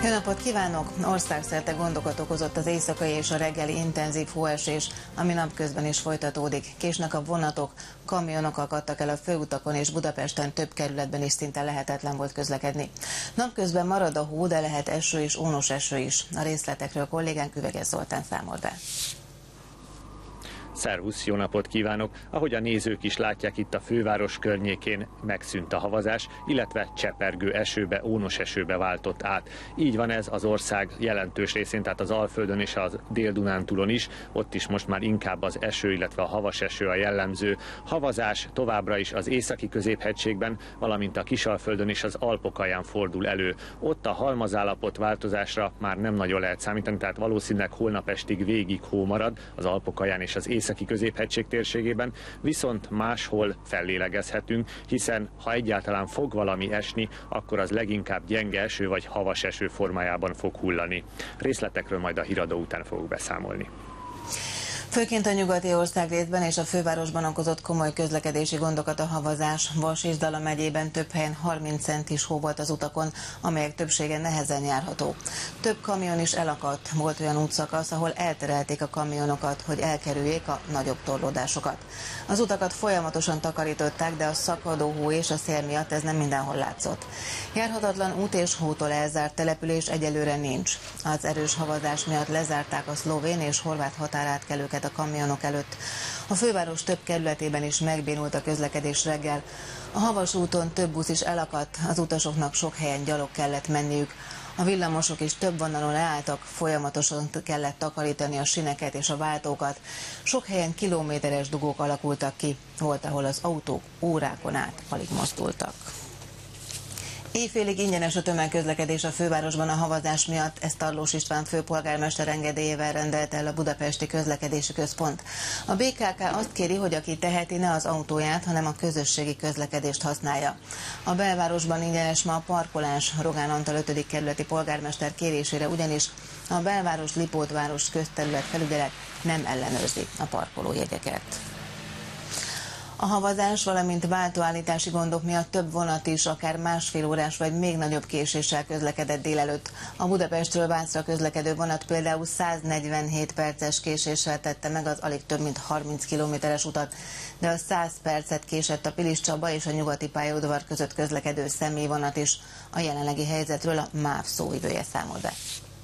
Jó napot kívánok! Országszerte gondokat okozott az éjszakai és a reggeli intenzív hóesés, ami napközben is folytatódik. Késnek a vonatok, kamionok akadtak el a főutakon, és Budapesten több kerületben is szinte lehetetlen volt közlekedni. Napközben marad a hó, de lehet eső és ónos eső is. A részletekről a kollégánk Üveges Zoltán számol be. Szervusz, jó napot kívánok! Ahogy a nézők is látják, itt a főváros környékén megszűnt a havazás, illetve csepergő esőbe, ónos esőbe váltott át. Így van ez az ország jelentős részén, tehát az Alföldön és a Dél-Dunántúlon is, ott is most már inkább az eső, illetve a havas eső a jellemző. Havazás továbbra is az északi középhegységben, valamint a Kisalföldön és az Alpokalján fordul elő. Ott a halmazállapot változásra már nem nagyon lehet számítani, tehát valószínűleg holnap estig végig hó marad az Alpokalján és az északi középhegység térségében, viszont máshol fellélegezhetünk, hiszen ha egyáltalán fog valami esni, akkor az leginkább gyenge eső vagy havas eső formájában fog hullani. Részletekről majd a híradó után fogok beszámolni. Főként a nyugati országrészben és a fővárosban okozott komoly közlekedési gondokat a havazás. Vas és Dala megyében több helyen 30 centis hó volt az utakon, amelyek többsége nehezen járható. Több kamion is elakadt, volt olyan útszakasz, ahol elterelték a kamionokat, hogy elkerüljék a nagyobb torlódásokat. Az utakat folyamatosan takarították, de a szakadó hó és a szél miatt ez nem mindenhol látszott. Járhatatlan út és hótól elzárt település egyelőre nincs. Az erős havazás miatt lezárták a szlovén és horvát határátkelőket a kamionok előtt. A főváros több kerületében is megbénult a közlekedés reggel. A havas úton több busz is elakadt, az utasoknak sok helyen gyalog kellett menniük. A villamosok is több vonalon leálltak, folyamatosan kellett takarítani a sineket és a váltókat. Sok helyen kilométeres dugók alakultak ki, volt, ahol az autók órákon át alig mozdultak. Éjfélig ingyenes a tömegközlekedés a fővárosban a havazás miatt, ezt Tarlós István főpolgármester engedélyével rendelte el a Budapesti Közlekedési Központ. A BKK azt kéri, hogy aki teheti, ne az autóját, hanem a közösségi közlekedést használja. A belvárosban ingyenes ma a parkolás, Rogán Antal 5. kerületi polgármester kérésére, ugyanis a belváros Lipótváros közterület felügyelet nem ellenőrzi a parkolójegyeket. A havazás, valamint váltóállítási gondok miatt több vonat is akár másfél órás vagy még nagyobb késéssel közlekedett délelőtt. A Budapestről Vácra közlekedő vonat például 147 perces késéssel tette meg az alig több mint 30 kilométeres utat, de a 100 percet késett a Piliscsaba és a nyugati pályaudvar között közlekedő személyvonat is. A jelenlegi helyzetről a MÁV szóvivője számol be.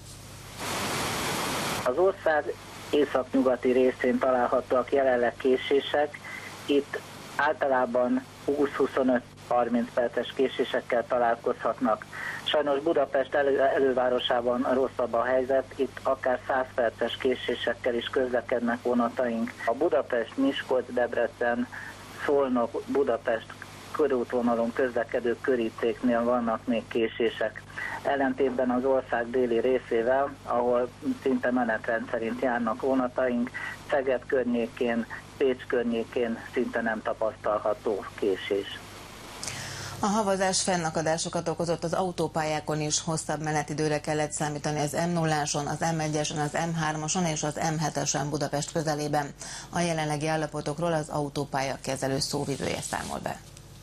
Az ország északnyugati részén találhatóak jelenleg késések. Itt általában 20-25-30 perces késésekkel találkozhatnak. Sajnos Budapest elővárosában rosszabb a helyzet, itt akár 100 perces késésekkel is közlekednek vonataink. A Budapest, Miskolc, Debrecen, Szolnok, Budapest körútvonalon közlekedő körítéknél vannak még késések. Ellentétben az ország déli részével, ahol szinte menetrend szerint járnak vonataink, Szeged környékén, Pécs környékén szinte nem tapasztalható késés. A havazás fennakadásokat okozott az autópályákon is, hosszabb menetidőre kellett számítani az M0-áson, az M1-esen, az M3-ason és az M7-esen Budapest közelében. A jelenlegi állapotokról az autópálya kezelő szóvivője számol be.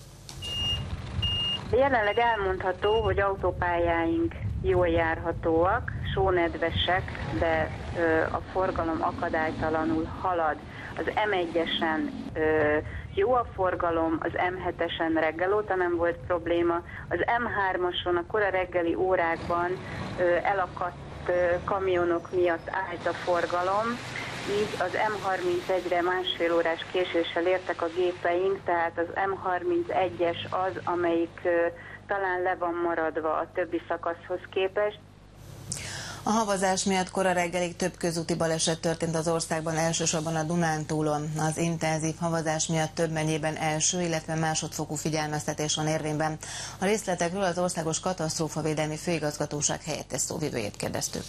Jelenleg elmondható, hogy autópályáink jól járhatóak, sónedvesek, de a forgalom akadálytalanul halad. Az M1-esen jó a forgalom, az M7-esen reggel óta nem volt probléma, az M3-ason a kora reggeli órákban elakadt kamionok miatt állt a forgalom, így az M31-re másfél órás késéssel értek a gépeink, tehát az M31-es az, amelyik talán le van maradva a többi szakaszhoz képest. A havazás miatt kora reggelig több közúti baleset történt az országban, elsősorban a Dunántúlon. Az intenzív havazás miatt több megyében első, illetve másodfokú figyelmeztetés van érvényben. A részletekről az Országos Katasztrófavédelmi Főigazgatóság helyettes szóvivőjét kérdeztük.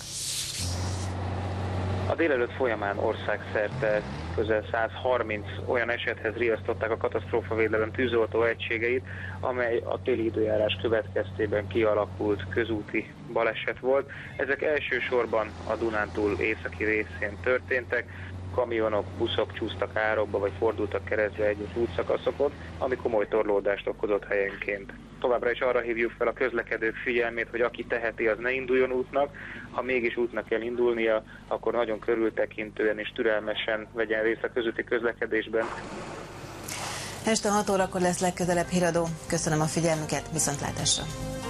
A délelőtt folyamán országszerte közel 130 olyan esethez riasztották a katasztrófavédelem tűzoltó egységeit, amely a téli időjárás következtében kialakult közúti baleset volt. Ezek elsősorban a Dunántúl északi részén történtek. Kamionok, buszok csúsztak árokba vagy fordultak keresztbe egyes útszakaszokon, ami komoly torlódást okozott helyenként. továbbra is arra hívjuk fel a közlekedők figyelmét, hogy aki teheti, az ne induljon útnak. Ha mégis útnak kell indulnia, akkor nagyon körültekintően és türelmesen vegyen részt a közúti közlekedésben. Este 6 órakor lesz legközelebb híradó. Köszönöm a figyelmüket, viszontlátásra!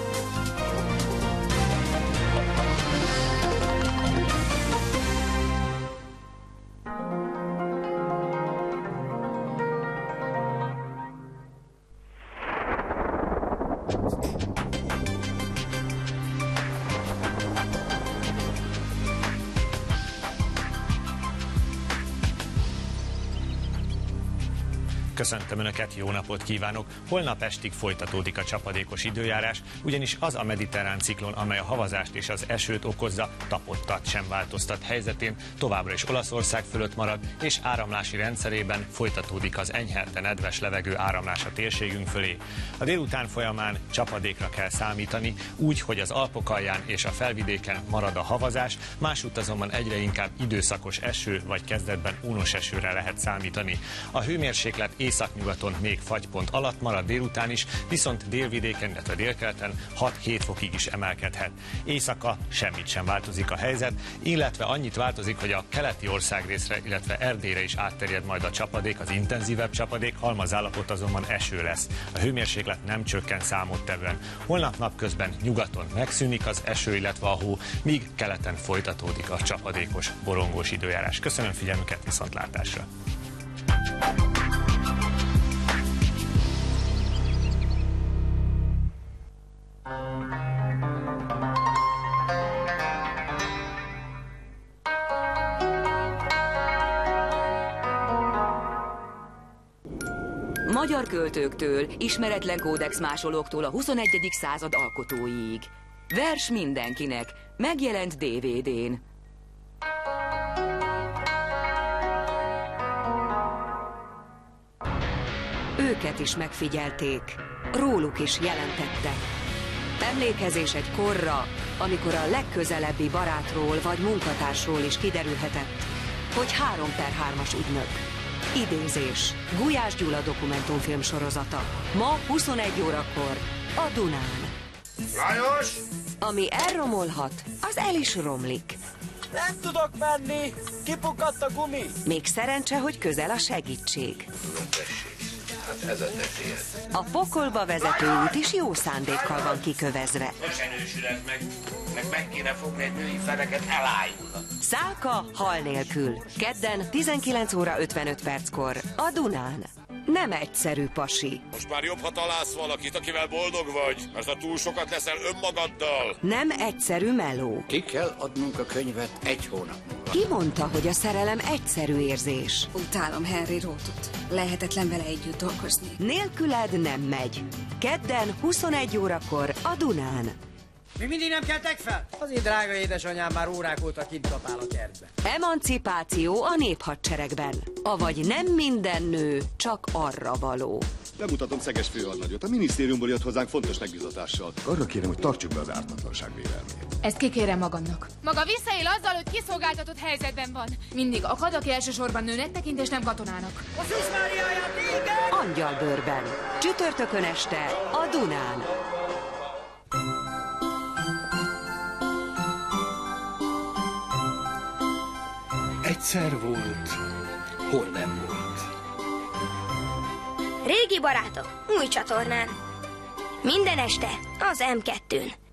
Köszöntöm Önöket, jó napot kívánok! Holnap estig folytatódik a csapadékos időjárás, ugyanis az a mediterrán ciklon, amely a havazást és az esőt okozza, tapottat sem változtat helyzetén, továbbra is Olaszország fölött marad, és áramlási rendszerében folytatódik az enyhe, de nedves levegő áramlás a térségünk fölé. A délután folyamán csapadékra kell számítani, úgy, hogy az Alpok alján és a felvidéken marad a havazás, másútt azonban egyre inkább időszakos eső vagy kezdetben ónos esőre lehet számítani. A hőmérséklet északnyugaton még fagypont alatt marad délután is, viszont délvidéken, illetve délkeleten 6-7 fokig is emelkedhet. Éjszaka semmit sem változik a helyzet, illetve annyit változik, hogy a keleti országrészre, illetve Erdélyre is átterjed majd a csapadék, az intenzívebb csapadék, halmazállapot azonban eső lesz. A hőmérséklet nem csökken számottevően. Holnap napközben nyugaton megszűnik az eső, illetve a hó, míg keleten folytatódik a csapadékos, borongós időjárás. Köszönöm figyelmüket, viszontlátásra! Magyar költőktől, ismeretlen kódexmásolóktól a 21. század alkotóiig. Vers mindenkinek, megjelent DVD-n. Őket is megfigyelték, róluk is jelentettek. Emlékezés egy korra, amikor a legközelebbi barátról vagy munkatársról is kiderülhetett, hogy 3x3-as ügynök. Idézés. Gulyás Gyula dokumentumfilm sorozata. Ma 21 órakor a Dunán. Lajos! Ami elromolhat, az el is romlik. Nem tudok menni! Kipukadt a gumi! Még szerencse, hogy közel a segítség. Hát ez a tetéhez. A pokolba vezető út is jó szándékkal van kikövezve. Sosem nősület meg kéne fogni egy női feneket, elájulnak. Szálka hal nélkül. Kedden 19 óra 55 perckor a Dunán. Nem egyszerű pasi. Most már jobb, ha találsz valakit, akivel boldog vagy, mert ha túl sokat leszel önmagaddal. Nem egyszerű meló. Ki kell adnunk a könyvet 1 hónap múlva. Ki mondta, hogy a szerelem egyszerű érzés? Utálom Henry Rothot. Lehetetlen vele együtt dolgozni. Nélküled nem megy. Kedden 21 órakor a Dunán. Mi mindig nem keltek fel? Az én drága édesanyám már órák óta kint kapál a kertbe. Emancipáció a néphadseregben. Avagy nem minden nő csak arra való. Bemutatom Szeges főhadnagyot. A minisztériumból jött hozzánk fontos megbízatással. Arra kérem, hogy tartsuk be az ártatlanság vélelmét. Ezt kikérem magamnak. Maga visszaél azzal, hogy kiszolgáltatott helyzetben van. Mindig akad, aki elsősorban nőnek tekint, és nem katonának. Kossuth Máriáját vége! Angyalbőrben. Csütörtökön este a Dunán. Egyszer volt, hol nem volt. Régi barátok, új csatornán. Minden este az M2-n.